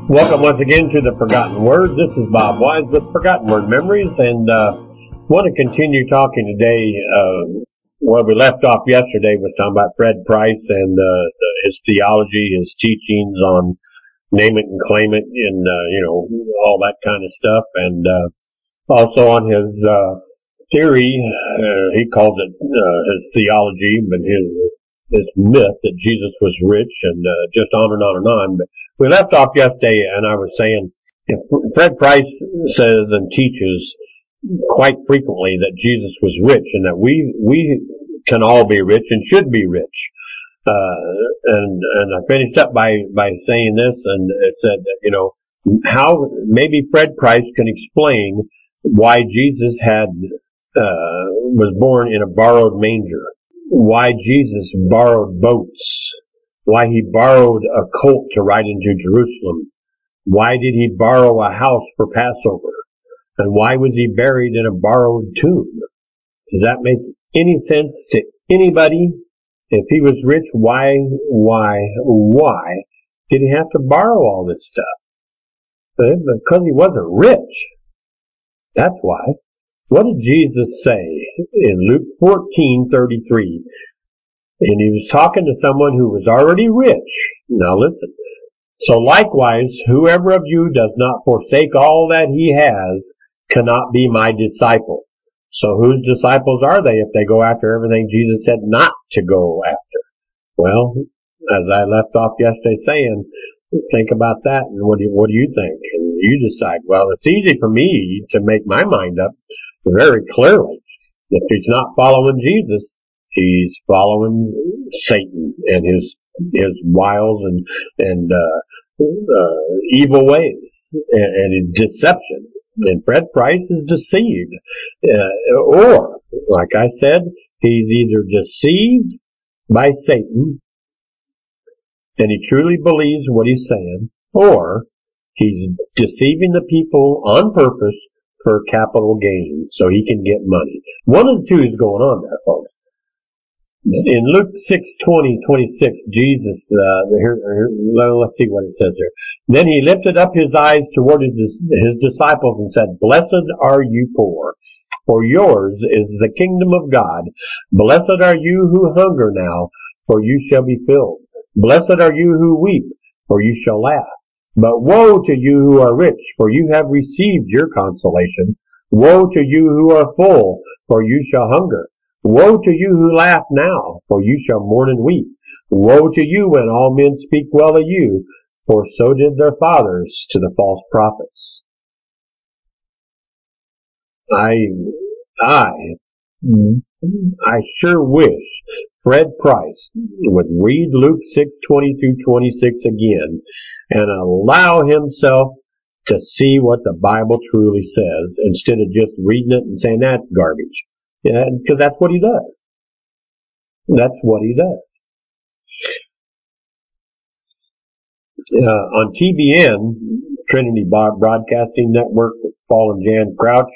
Welcome once again to the Forgotten Word. This is Bob Wise with Forgotten Word Memories, and want to continue talking today. Where we left off yesterday was talking about Fred Price and his theology, his teachings on name it and claim it, and all that kind of stuff, and also on his theory. He calls it his theology, but his myth that Jesus was rich, and just on and on and on. But we left off yesterday, and I was saying, if Fred Price says and teaches quite frequently that Jesus was rich, and that we can all be rich and should be rich. And I finished up by saying this, and it said that, how maybe Fred Price can explain why Jesus was born in a borrowed manger, why Jesus borrowed boats, why he borrowed a colt to ride into Jerusalem, why did he borrow a house for Passover, and why was he buried in a borrowed tomb? Does that make any sense to anybody? If he was rich, why did he have to borrow all this stuff? Because he wasn't rich. That's why. What did Jesus say in Luke 14:33? And he was talking to someone who was already rich. Now listen. So likewise, whoever of you does not forsake all that he has cannot be my disciple. So whose disciples are they if they go after everything Jesus said not to go after? Well, as I left off yesterday saying, think about that, and what do you think? And you decide. Well, it's easy for me to make my mind up very clearly. If he's not following Jesus, he's following Satan and his wiles and evil ways and his deception. And Fred Price is deceived. Or, like I said, he's either deceived by Satan and he truly believes what he's saying, or he's deceiving the people on purpose for capital gain so he can get money. One of the two is going on there, folks. In Luke 6:20-26, Jesus, let's see what it says here. Then he lifted up his eyes toward his disciples and said, "Blessed are you poor, for yours is the kingdom of God. Blessed are you who hunger now, for you shall be filled. Blessed are you who weep, for you shall laugh. But woe to you who are rich, for you have received your consolation. Woe to you who are full, for you shall hunger. Woe to you who laugh now, for you shall mourn and weep. Woe to you when all men speak well of you, for so did their fathers to the false prophets." I sure wish Fred Price would read Luke 6:20-26 again and allow himself to see what the Bible truly says instead of just reading it and saying that's garbage. Because that's what he does. That's what he does. On TBN, Trinity Broadcasting Network, with Paul and Jan Crouch,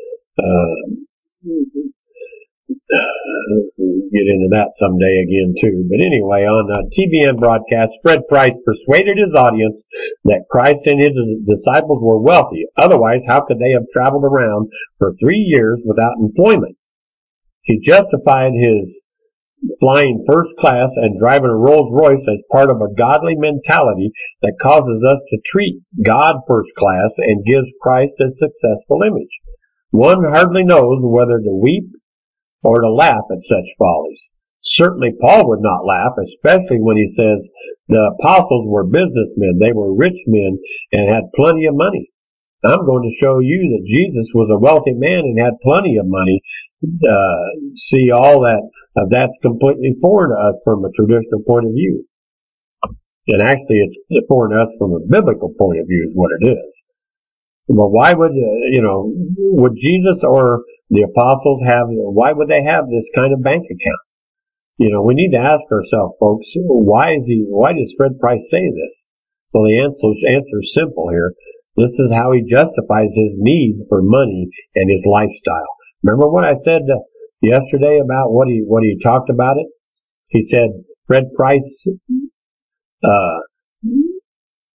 get into that someday again too. But anyway, on a TBN broadcast, Fred Price persuaded his audience that Christ and his disciples were wealthy. Otherwise, how could they have traveled around for 3 years without employment? He justified his flying first class and driving a Rolls Royce as part of a godly mentality that causes us to treat God first class and gives Christ a successful image. One hardly knows whether to weep or to laugh at such follies. Certainly Paul would not laugh, especially when he says the apostles were businessmen. They were rich men and had plenty of money. I'm going to show you that Jesus was a wealthy man and had plenty of money. See, all that's completely foreign to us from a traditional point of view. And actually it's foreign to us from a biblical point of view is what it is. Well, why would, would Jesus or the apostles why would they have this kind of bank account? We need to ask ourselves, folks, why does Fred Price say this? Well, the answer is simple here. This is how he justifies his need for money and his lifestyle. Remember what I said yesterday about what he talked about it? He said Fred Price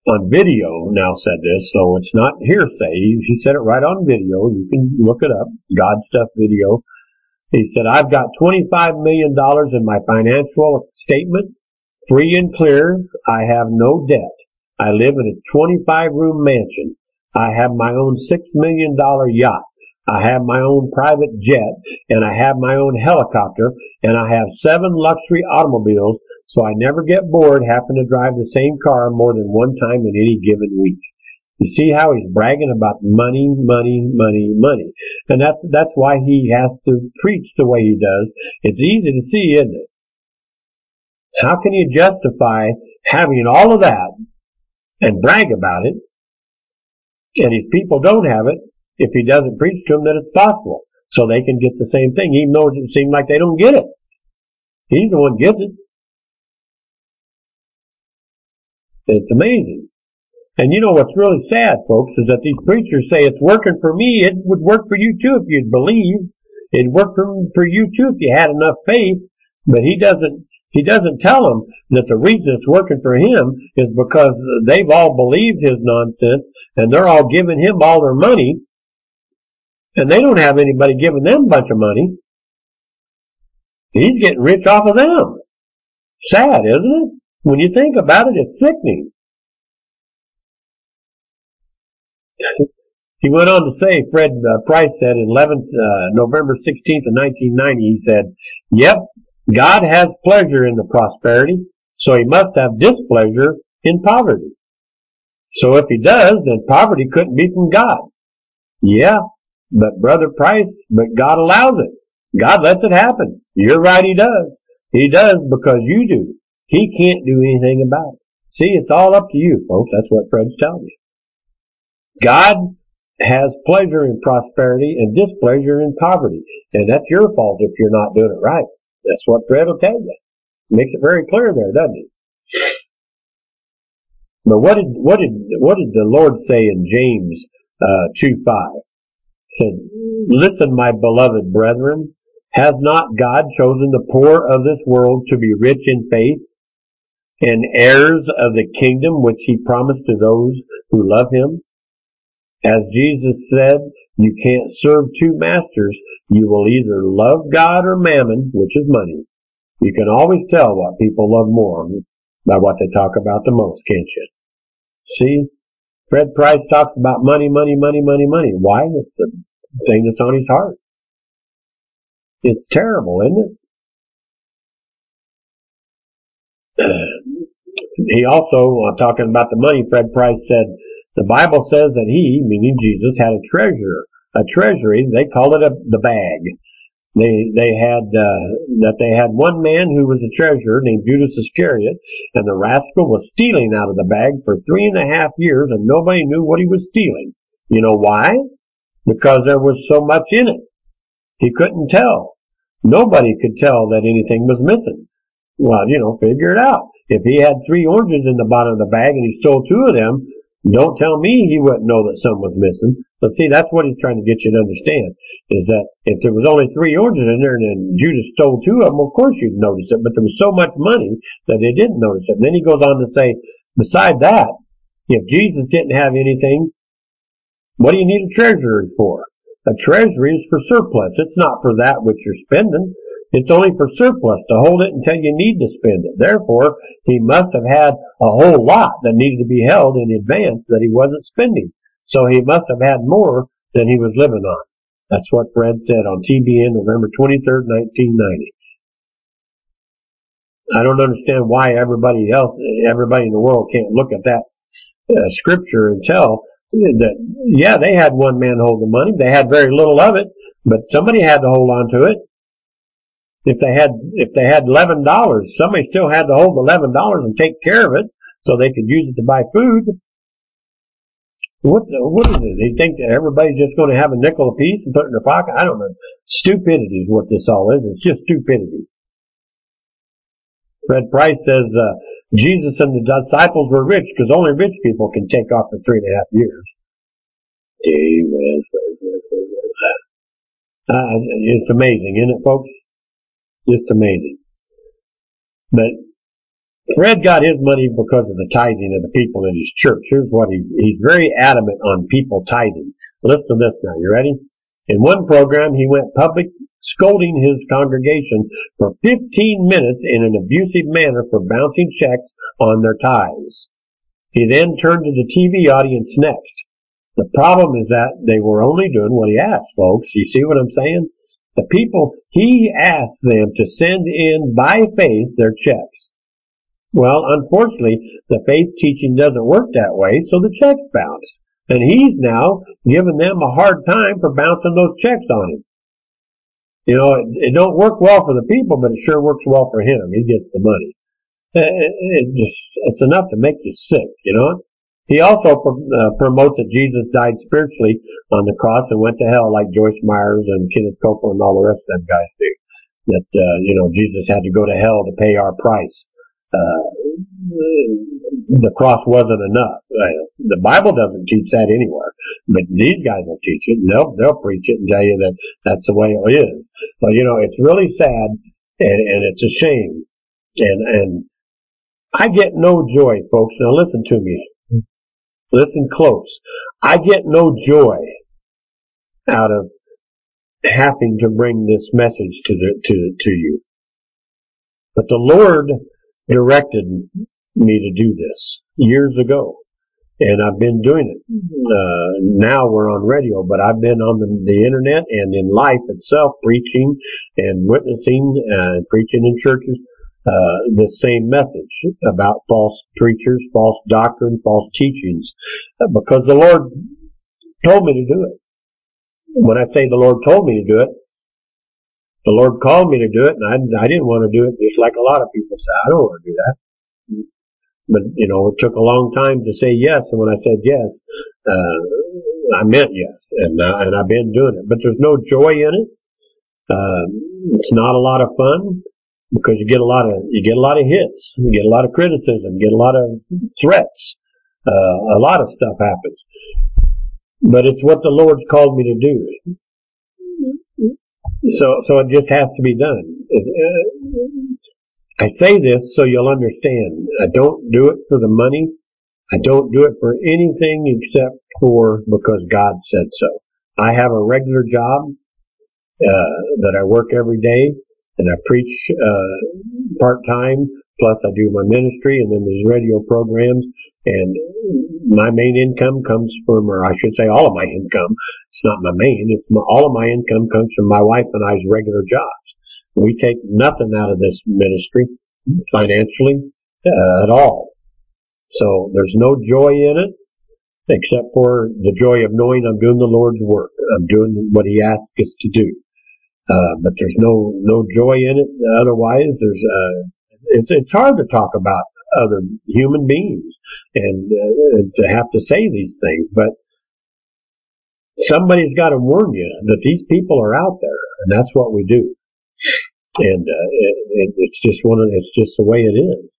on video now said this, so it's not hearsay. He said it right on video. You can look it up. God Stuff video. He said, I've got $25 million in my financial statement, free and clear. I have no debt. I live in a 25-room mansion. I have my own $6 million yacht. I have my own private jet, and I have my own helicopter, and I have 7 luxury automobiles, so I never get bored having to drive the same car more than one time in any given week. You see how he's bragging about money, money, money, money. And that's why he has to preach the way he does. It's easy to see, isn't it? How can you justify having all of that and brag about it, and his people don't have it, if he doesn't preach to them that it's possible, so they can get the same thing, even though it seems like they don't get it. He's the one who gets it. It's amazing. And you know what's really sad, folks, is that these preachers say it's working for me. It would work for you too if you'd believe. It'd work for you too if you had enough faith. But he doesn't tell them that the reason it's working for him is because they've all believed his nonsense and they're all giving him all their money. And they don't have anybody giving them a bunch of money. He's getting rich off of them. Sad, isn't it? When you think about it, it's sickening. He went on to say, Fred Price said in November 16th of 1990, he said, yep, God has pleasure in the prosperity, so he must have displeasure in poverty. So if he does, then poverty couldn't be from God. Yeah, but Brother Price, but God allows it. God lets it happen. You're right, he does. He does because you do. He can't do anything about it. See, it's all up to you, folks. That's what Fred's telling you. God has pleasure in prosperity and displeasure in poverty. And that's your fault if you're not doing it right. That's what Fred will tell you. Makes it very clear there, doesn't he? But what did the Lord say in James 2:5? Said, listen, my beloved brethren, has not God chosen the poor of this world to be rich in faith and heirs of the kingdom which he promised to those who love him? As Jesus said, you can't serve two masters. You will either love God or mammon, which is money. You can always tell what people love more by what they talk about the most, can't you? See, Fred Price talks about money, money, money, money, money. Why? It's the thing that's on his heart. It's terrible, isn't it? He also, talking about the money, Fred Price said, the Bible says that he, meaning Jesus, had a treasury. They called it the bag. They had one man who was a treasurer named Judas Iscariot, and the rascal was stealing out of the bag for 3.5 years, and nobody knew what he was stealing. You know why? Because there was so much in it. He couldn't tell. Nobody could tell that anything was missing. Well, figure it out. If he had 3 oranges in the bottom of the bag and he stole 2 of them, don't tell me he wouldn't know that some was missing. But see, that's what he's trying to get you to understand, is that if there was only 3 oranges in there and then Judas stole 2 of them, of course you'd notice it, but there was so much money that they didn't notice it. And then he goes on to say, beside that, if Jesus didn't have anything, what do you need a treasury for? A treasury is for surplus. It's not for that which you're spending. It's only for surplus, to hold it until you need to spend it. Therefore, he must have had a whole lot that needed to be held in advance that he wasn't spending. So he must have had more than he was living on. That's what Fred said on TBN November 23rd, 1990. I don't understand why everybody in the world can't look at that scripture and tell that, yeah, they had one man hold the money. They had very little of it, but somebody had to hold on to it. If they had $11, somebody still had to hold $11 and take care of it so they could use it to buy food. What is it? They think that everybody's just going to have a nickel apiece and put it in their pocket? I don't know. Stupidity is what this all is. It's just stupidity. Fred Price says, Jesus and the disciples were rich because only rich people can take off for 3.5 years. Gee whiz. It's amazing, isn't it, folks? Just amazing. But Fred got his money because of the tithing of the people in his church. Here's what he's very adamant on people tithing. Listen to this now. You ready? In one program, he went public scolding his congregation for 15 minutes in an abusive manner for bouncing checks on their tithes. He then turned to the TV audience next. The problem is that they were only doing what he asked, folks. You see what I'm saying? The people, he asked them to send in by faith their checks. Well, unfortunately, the faith teaching doesn't work that way, so the checks bounce. And he's now giving them a hard time for bouncing those checks on him. You know, it don't work well for the people, but it sure works well for him. He gets the money. It's enough to make you sick, you know. He also promotes that Jesus died spiritually on the cross and went to hell like Joyce Myers and Kenneth Copeland and all the rest of them guys do. That, Jesus had to go to hell to pay our price. The cross wasn't enough. The Bible doesn't teach that anywhere, but these guys will teach it, and they'll preach it and tell you that that's the way it is. So, it's really sad, and it's a shame. And I get no joy, folks. Now listen to me. Listen close. I get no joy out of having to bring this message to you. But the Lord directed me to do this years ago, and I've been doing it. Now we're on radio, but I've been on the internet and in life itself, preaching and witnessing and preaching in churches the same message about false preachers, false doctrine, false teachings, because the Lord told me to do it. When I say the Lord told me to do it, the Lord called me to do it, and I didn't want to do it, just like a lot of people say, I don't want to do that. But, it took a long time to say yes, and when I said yes, I meant yes, and I've been doing it. But there's no joy in it. It's not a lot of fun, because you get a lot of hits, you get a lot of criticism, you get a lot of threats, a lot of stuff happens. But it's what the Lord's called me to do. So it just has to be done. I say this so you'll understand. I don't do it for the money. I don't do it for anything except because God said so. I have a regular job that I work every day, and I preach part-time, plus I do my ministry, and then there's radio programs, and my main income comes from, or I should say all of my income, it's not my main, all of my income comes from my wife and I's regular jobs. We take nothing out of this ministry financially at all. So there's no joy in it except for the joy of knowing I'm doing the Lord's work. I'm doing what He asked us to do. But there's no joy in it. Otherwise, it's hard to talk about other human beings and to have to say these things. But somebody's got to warn you that these people are out there, and that's what we do. And it's just the way it is.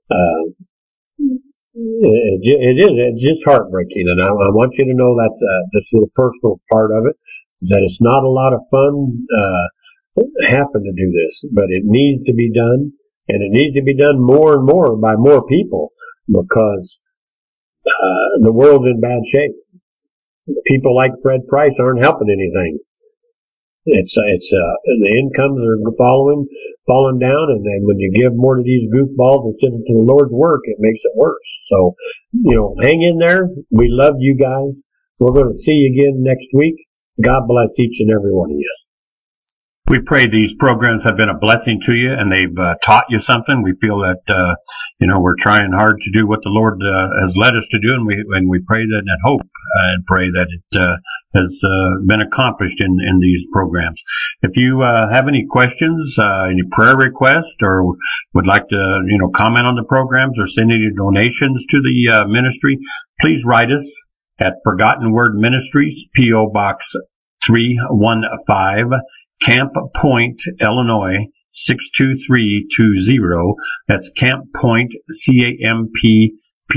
It's just heartbreaking, and I want you to know that's this little personal part of it. That it's not a lot of fun having to do this, but it needs to be done, and it needs to be done more and more by more people, because the world's in bad shape. People like Fred Price aren't helping anything. The incomes are falling down, and then when you give more to these goofballs instead of to the Lord's work, it makes it worse. So, hang in there. We love you guys. We're going to see you again next week. God bless each and every one of you. We pray these programs have been a blessing to you, and they've taught you something. We feel that we're trying hard to do what the Lord has led us to do, and we pray that and hope and pray that it has been accomplished in these programs. If you have any questions, any prayer requests, or would like to comment on the programs or send any donations to the ministry, please write us at Forgotten Word Ministries, P.O. Box 315, Camp Point, Illinois 62320. That's Camp Point,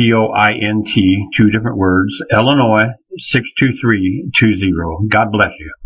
CAMPPOINT, 2 different words, Illinois 62320. God bless you.